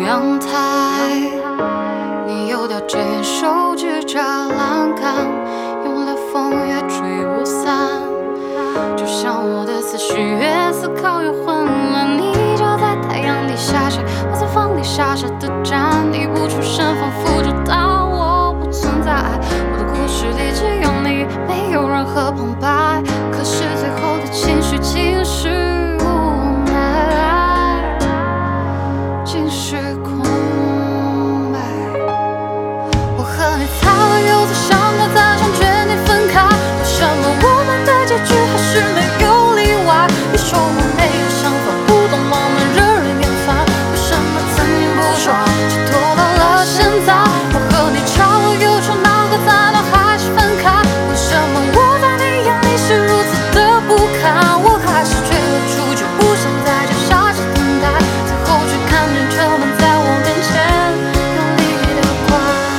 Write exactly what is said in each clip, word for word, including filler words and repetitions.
阳台，你又叼着烟，手指着栏杆，用了风也吹不散。就像我的思绪越思考越混乱，你就在太阳底下晒，我在房里傻傻的站，你不出声，仿佛就当我不存在。我的故事里只有你，没有任何旁白，可是最后的情绪竟是无奈，竟是空白。我和你擦了又擦，伤了再伤，决定分开。为什么我们的结局还是没有例外？你说我没有想法，不懂浪漫，惹人厌烦。为什么曾经不说，却拖到了现在？我和你吵了又吵，闹个再闹还是分开。为什么我在你眼里是如此的不堪？我还是追了出去，不想在这傻傻等待，最后却看见车门在我面前用力的关。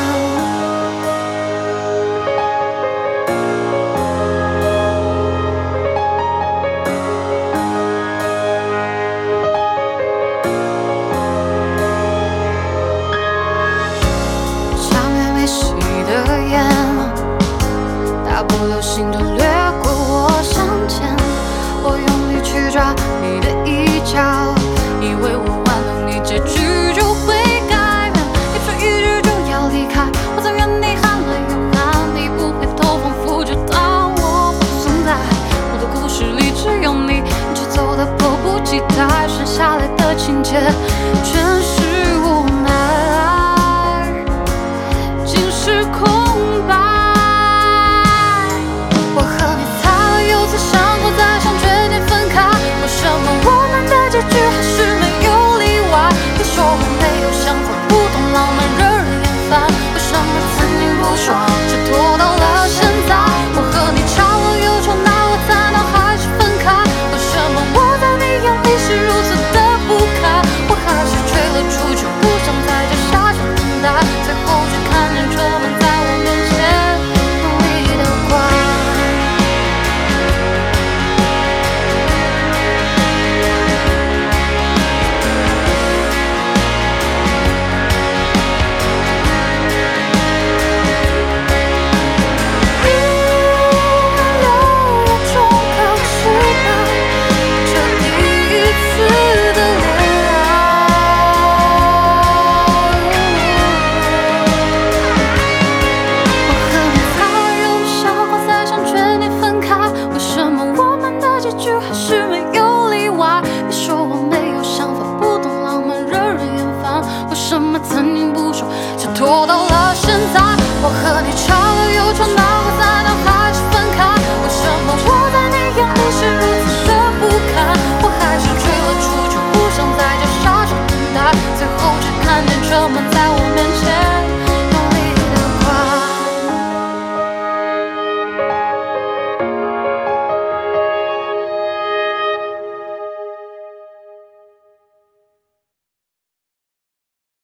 像越没熄的烟，大步流星地掠过我向前。我用力去抓你的衣角，以为我挽留你，结局就会改变。你说一句就要离开，我在原地喊了又喊，你不回头，仿佛就当我不存在。我的故事里只有你，你却走得迫不及待，剩下来的情节全是无奈，竟是空白。我和你擦了又擦，伤过再伤，决定分开。为什么我们的结局还是没有例外？你说我没有想法，不懂浪漫，惹人厌烦。为什么曾经不说，却拖到了现在？我和你吵了又吵，闹了再闹还是分开。为什么我在你眼里是如此的不堪？我还是追了出去，不想在这傻傻等待，最后却看见车门在我面前用力的关。还是没有例外。你说我没有想法，不懂浪漫，惹人厌烦。为什么曾经不说，却拖到了